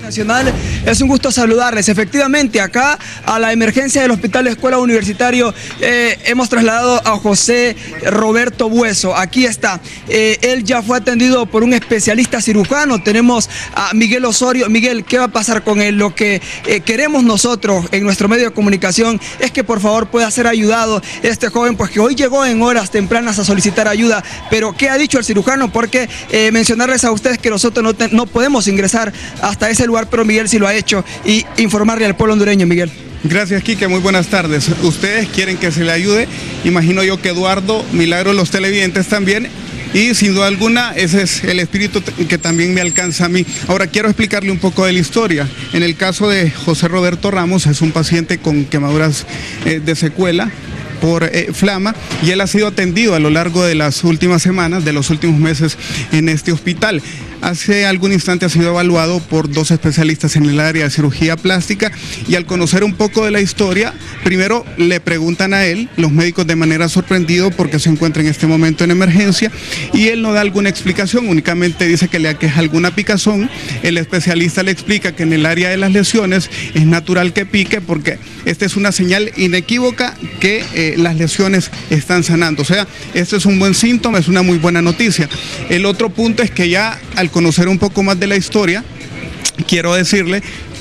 Nacional, es un gusto saludarles. Efectivamente, acá a la emergencia del Hospital Escuela Universitario hemos trasladado a José Roberto Bueso. Aquí está. Él ya fue atendido por un especialista cirujano. Tenemos a Miguel Osorio. Miguel, ¿qué va a pasar con él? Lo que queremos nosotros en nuestro medio de comunicación es que por favor pueda ser ayudado este joven, pues que hoy llegó en horas tempranas a solicitar ayuda. Pero ¿qué ha dicho el cirujano? Porque mencionarles a ustedes que nosotros no podemos ingresar hasta ese lugar, pero Miguel sí lo ha hecho, y informarle al pueblo hondureño. Miguel. Gracias, Quique, muy buenas tardes. Ustedes quieren que se le ayude, imagino yo que Eduardo, Milagro, los televidentes también, y sin duda alguna ese es el espíritu que también me alcanza a mí. Ahora quiero explicarle un poco de la historia. En el caso de José Roberto Ramos, es un paciente con quemaduras de secuela por flama, y él ha sido atendido a lo largo de las últimas semanas, de los últimos meses en este hospital. Hace algún instante ha sido evaluado por 2 especialistas en el área de cirugía plástica, y al conocer un poco de la historia, primero le preguntan a él, los médicos de manera sorprendido porque se encuentra en este momento en emergencia, y él no da alguna explicación, únicamente dice que le aqueja alguna picazón. El especialista le explica que en el área de las lesiones es natural que pique porque esta es una señal inequívoca que las lesiones están sanando. O sea, este es un buen síntoma, es una muy buena noticia. El otro punto es que ya al conocer un poco más de la historia, quiero decirle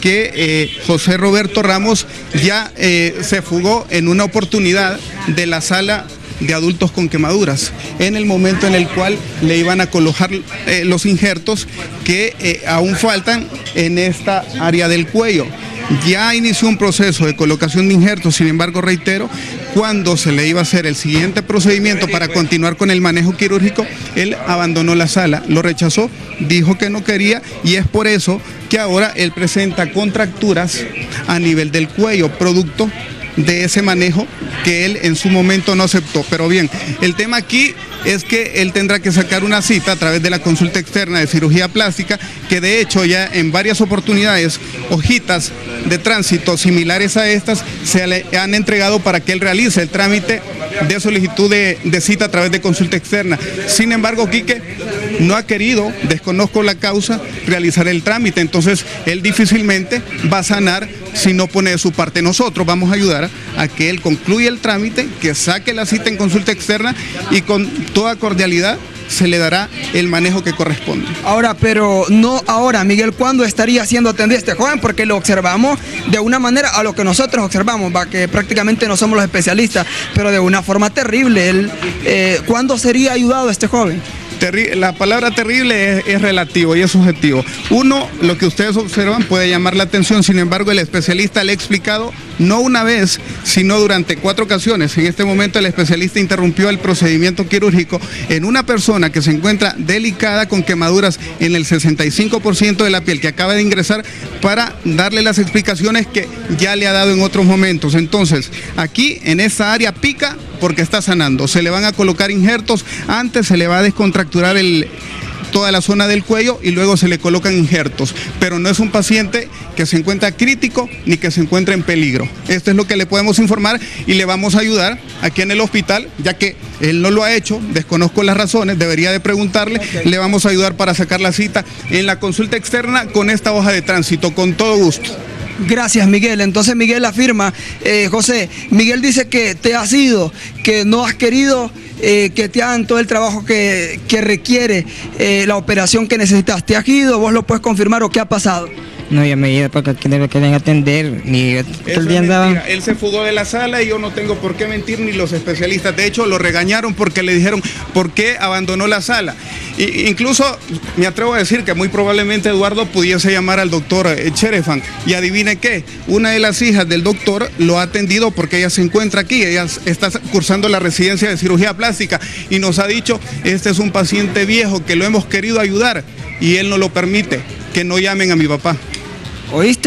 que José Roberto Ramos ya se fugó en una oportunidad de la sala de adultos con quemaduras, en el momento en el cual le iban a colocar los injertos que aún faltan en esta área del cuello. Ya inició un proceso de colocación de injertos, sin embargo, reitero, cuando se le iba a hacer el siguiente procedimiento para continuar con el manejo quirúrgico, él abandonó la sala, lo rechazó, dijo que no quería, y es por eso que ahora él presenta contracturas a nivel del cuello, producto de ese manejo que él en su momento no aceptó. Pero bien, el tema aquí es que él tendrá que sacar una cita a través de la consulta externa de cirugía plástica, que de hecho ya en varias oportunidades hojitas de tránsito similares a estas se le han entregado para que él realice el trámite de solicitud de cita a través de consulta externa. Sin embargo, Quique no ha querido, desconozco la causa, realizar el trámite. Entonces él difícilmente va a sanar si no pone de su parte. Nosotros vamos a ayudar a que él concluya el trámite, que saque la cita en consulta externa, y con toda cordialidad se le dará el manejo que corresponde. Ahora, pero no ahora, Miguel, ¿cuándo estaría siendo atendido este joven? Porque lo observamos de una manera a lo que nosotros observamos, que prácticamente no somos los especialistas, pero de una forma terrible. ¿Cuándo sería ayudado este joven? La palabra terrible es relativo y es subjetivo. Uno, lo que ustedes observan puede llamar la atención, sin embargo el especialista le ha explicado no una vez, sino durante 4 ocasiones. En este momento el especialista interrumpió el procedimiento quirúrgico en una persona que se encuentra delicada con quemaduras en el 65% de la piel, que acaba de ingresar, para darle las explicaciones que ya le ha dado en otros momentos. Entonces, aquí en esta área pica porque está sanando. Se le van a colocar injertos, antes se le va a descontracturar toda la zona del cuello y luego se le colocan injertos, pero no es un paciente que se encuentra crítico ni que se encuentra en peligro. Esto es lo que le podemos informar, y le vamos a ayudar aquí en el hospital, ya que él no lo ha hecho, desconozco las razones, debería de preguntarle. Le vamos a ayudar para sacar la cita en la consulta externa con esta hoja de tránsito, con todo gusto. Gracias, Miguel. Entonces Miguel afirma, José, Miguel dice que te has ido, que no has querido que te hagan todo el trabajo que requiere la operación que necesitas. ¿Te has ido? ¿Vos lo puedes confirmar o qué ha pasado? No, yo me he ido porque aquí me quieren atender. El día andaba. Él se fugó de la sala y yo no tengo por qué mentir, ni los especialistas. De hecho, lo regañaron porque le dijeron por qué abandonó la sala. Incluso me atrevo a decir que muy probablemente Eduardo pudiese llamar al doctor Cherefan, y adivine qué, una de las hijas del doctor lo ha atendido porque ella se encuentra aquí, ella está cursando la residencia de cirugía plástica, y nos ha dicho, este es un paciente viejo que lo hemos querido ayudar y él no lo permite, que no llamen a mi papá. ¿Oíste?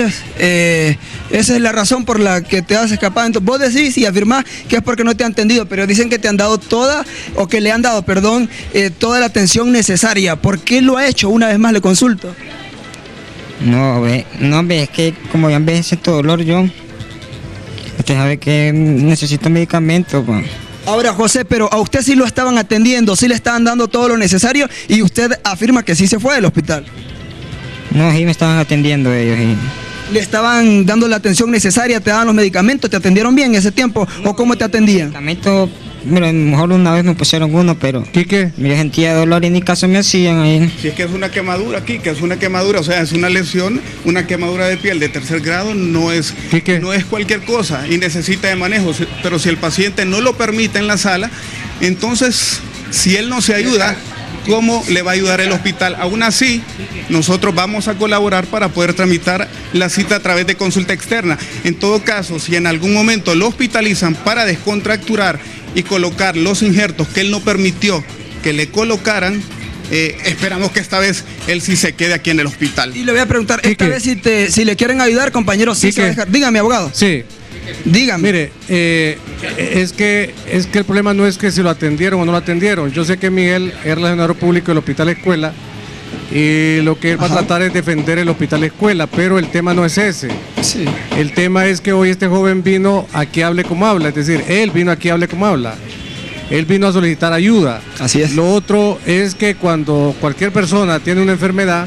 Esa es la razón por la que te has escapado. Entonces, vos decís y afirmás que es porque no te han atendido, pero dicen que te han dado toda, o que le han dado, perdón, toda la atención necesaria. ¿Por qué lo ha hecho? Una vez más le consulto. No, es que como ya me siento dolor yo, usted sabe que necesito medicamentos, pues. Ahora, José, pero a usted sí lo estaban atendiendo, sí le estaban dando todo lo necesario, y usted afirma que sí se fue del hospital. No, sí me estaban atendiendo ellos. ¿Le estaban dando la atención necesaria? ¿Te daban los medicamentos? ¿Te atendieron bien en ese tiempo? ¿O cómo te atendían? Medicamentos, bueno, a lo mejor una vez me pusieron uno, pero ¿Qué? yo sentía dolor y ni caso me hacían ahí. Si es que es una quemadura aquí, que es una quemadura, o sea, es una lesión, una quemadura de piel de tercer grado, no es cualquier cosa y necesita de manejo. Pero si el paciente no lo permite en la sala, entonces, si él no se ayuda, ¿cómo le va a ayudar el hospital? Aún así, nosotros vamos a colaborar para poder tramitar la cita a través de consulta externa. En todo caso, si en algún momento lo hospitalizan para descontracturar y colocar los injertos que él no permitió que le colocaran, esperamos que esta vez él sí se quede aquí en el hospital. Y le voy a preguntar, esta vez si le quieren ayudar, compañero, sí se va a dejar. Dígame, abogado. Sí. Dígame. Mire, es que el problema no es que si lo atendieron o no lo atendieron. Yo sé que Miguel es relacionador público del Hospital Escuela y lo que él va a tratar es defender el Hospital Escuela, pero el tema no es ese. Sí. El tema es que hoy este joven vino a que hable como habla, es decir, él vino a que hable como habla. Él vino a solicitar ayuda. Así es. Lo otro es que cuando cualquier persona tiene una enfermedad,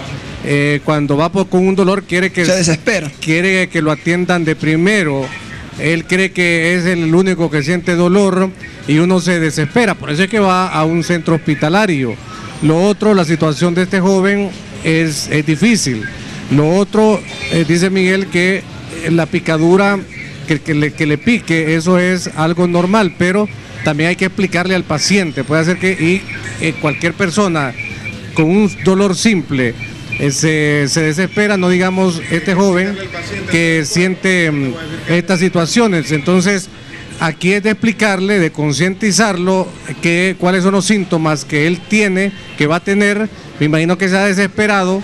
cuando va con un dolor se desespera. Quiere que lo atiendan de primero. Él cree que es el único que siente dolor y uno se desespera. Por eso es que va a un centro hospitalario. Lo otro, la situación de este joven es difícil. Lo otro, dice Miguel que la picadura, que le pique, eso es algo normal, pero también hay que explicarle al paciente. Puede ser que cualquier persona con un dolor simple se desespera, no digamos este joven que siente estas situaciones. Entonces aquí es de explicarle, de concientizarlo cuáles son los síntomas que él tiene, que va a tener. Me imagino que se ha desesperado,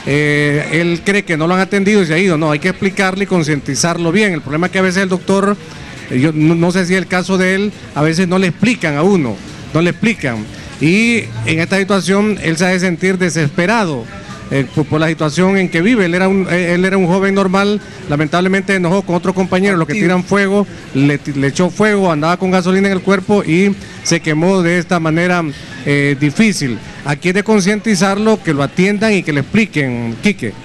él cree que no lo han atendido y se ha ido. No, hay que explicarle y concientizarlo bien. El problema es que a veces el doctor, yo no sé si es el caso de él, a veces no le explican a uno, no le explican, y en esta situación él se ha de sentir desesperado por la situación en que vive. Él era un joven normal, lamentablemente enojó con otro compañero, los que tiran fuego, le echó fuego, andaba con gasolina en el cuerpo y se quemó de esta manera difícil. Aquí es de concientizarlo, que lo atiendan y que le expliquen, Quique.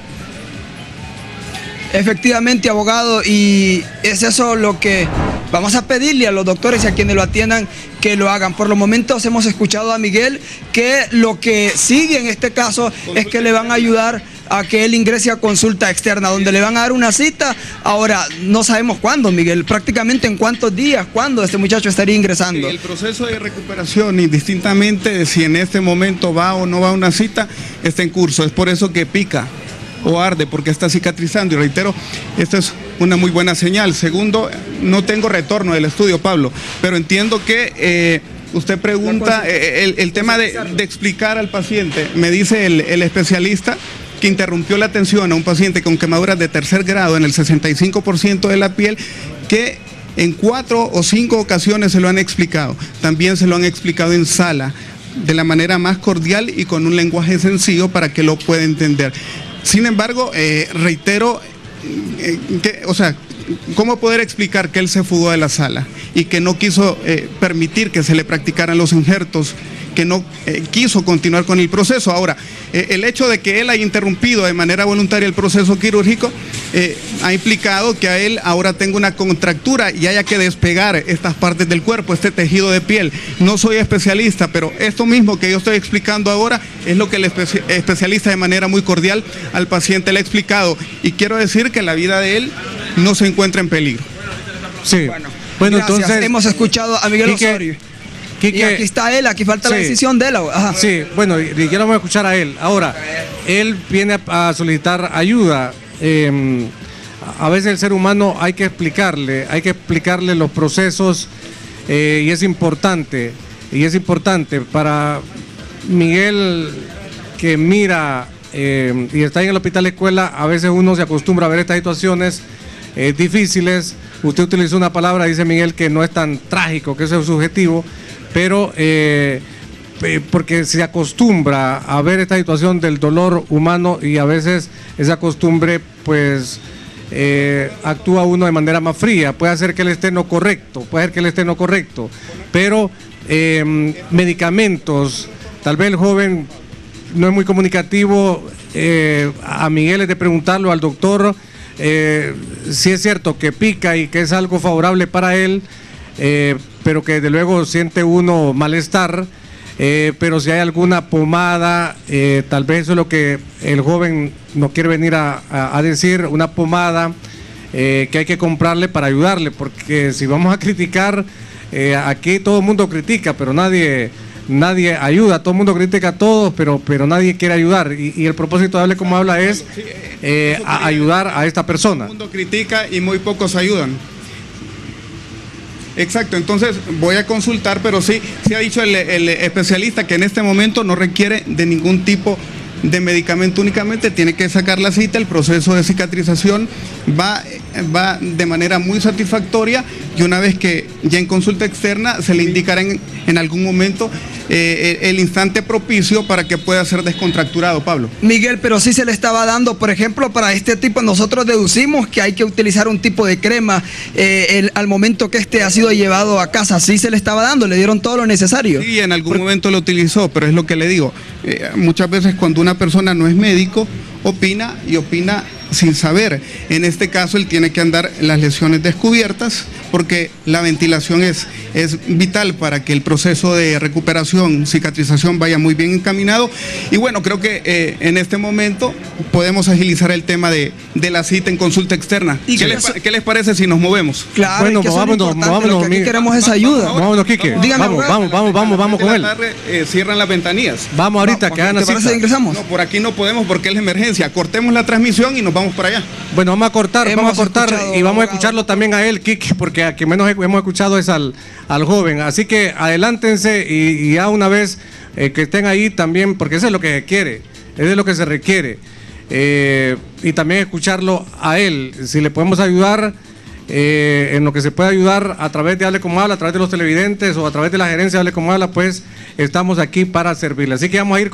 Efectivamente, abogado, y es eso lo que vamos a pedirle a los doctores y a quienes lo atiendan que lo hagan. Por los momentos hemos escuchado a Miguel que lo que sigue en este caso es que le van a ayudar a que él ingrese a consulta externa, donde le van a dar una cita. Ahora, no sabemos cuándo, Miguel, prácticamente en cuántos días, cuándo este muchacho estaría ingresando. El proceso de recuperación, indistintamente de si en este momento va o no va a una cita, está en curso. Es por eso que pica o arde, porque está cicatrizando, y reitero, esta es una muy buena señal. Segundo, no tengo retorno del estudio, Pablo, pero entiendo que usted pregunta el tema de explicar al paciente. Me dice el especialista que interrumpió la atención a un paciente con quemaduras de tercer grado en el 65% de la piel, que en 4 o 5 ocasiones se lo han explicado. También se lo han explicado en sala, de la manera más cordial y con un lenguaje sencillo para que lo pueda entender. Sin embargo, reitero, ¿cómo poder explicar que él se fugó de la sala y que no quiso permitir que se le practicaran los injertos, que no quiso continuar con el proceso? Ahora, el hecho de que él haya interrumpido de manera voluntaria el proceso quirúrgico ha implicado que a él ahora tenga una contractura y haya que despegar estas partes del cuerpo, este tejido de piel. No soy especialista, pero esto mismo que yo estoy explicando ahora es lo que el especialista de manera muy cordial al paciente le ha explicado, y quiero decir que la vida de él no se encuentra en peligro. Sí. Bueno, entonces hemos escuchado a Miguel Osorio. Y aquí está él, aquí falta la decisión de él. Ajá. Sí, bueno, y ya lo vamos a escuchar a él. Ahora, él viene a solicitar ayuda. A veces el ser humano hay que explicarle los procesos, y es importante para Miguel, que mira y está en el Hospital Escuela. A veces uno se acostumbra a ver estas situaciones difíciles. Usted utilizó una palabra, dice Miguel, que no es tan trágico, que eso es subjetivo, pero porque se acostumbra a ver esta situación del dolor humano, y a veces esa costumbre pues actúa uno de manera más fría. Puede ser que él esté no correcto, pero medicamentos, tal vez el joven no es muy comunicativo. A Miguel es de preguntarlo al doctor si es cierto que pica y que es algo favorable para él, pero que desde luego siente uno malestar. Pero si hay alguna pomada, tal vez eso es lo que el joven no quiere venir a decir, una pomada que hay que comprarle para ayudarle, porque si vamos a criticar, aquí todo el mundo critica, pero nadie ayuda, todo el mundo critica a todos, pero nadie quiere ayudar, y el propósito de Hable Como Habla es ayudar a esta persona. Todo el mundo critica y muy pocos ayudan. Exacto, entonces voy a consultar, pero sí ha dicho el especialista que en este momento no requiere de ningún tipo de medicamento, únicamente tiene que sacar la cita. El proceso de cicatrización va de manera muy satisfactoria, y una vez que ya en consulta externa se le indicará en algún momento el instante propicio para que pueda ser descontracturado, Pablo. Miguel, pero sí se le estaba dando, por ejemplo, para este tipo, nosotros deducimos que hay que utilizar un tipo de crema al momento que ha sido llevado a casa. Sí se le estaba dando, le dieron todo lo necesario. Sí, en algún momento lo utilizó, pero es lo que le digo, muchas veces cuando una persona no es médico, opina sin saber. En este caso él tiene que andar las lesiones descubiertas, porque la ventilación es vital para que el proceso de recuperación, cicatrización vaya muy bien encaminado. Y bueno, creo que en este momento podemos agilizar el tema de la cita en consulta externa. ¿Qué les parece si nos movemos? Claro, bueno, vámonos, lo que aquí queremos es ayuda. Vámonos, Quique. Vamos con él. Cierran las ventanillas. Vamos ahorita, que hagan la cita. Ingresamos? No, por aquí no podemos porque es la emergencia. Cortemos la transmisión y nos vamos para allá. Bueno, vamos a cortar y vamos a escucharlo también a él, Quique, porque a quien menos hemos escuchado es al joven. Así que adelántense y ya una vez que estén ahí también, porque eso es lo que se quiere, eso es lo que se requiere. Y también escucharlo a él, si le podemos ayudar en lo que se puede ayudar a través de Hable Como Habla, a través de los televidentes o a través de la gerencia de Hable Como Habla, pues estamos aquí para servirle. Así que vamos a ir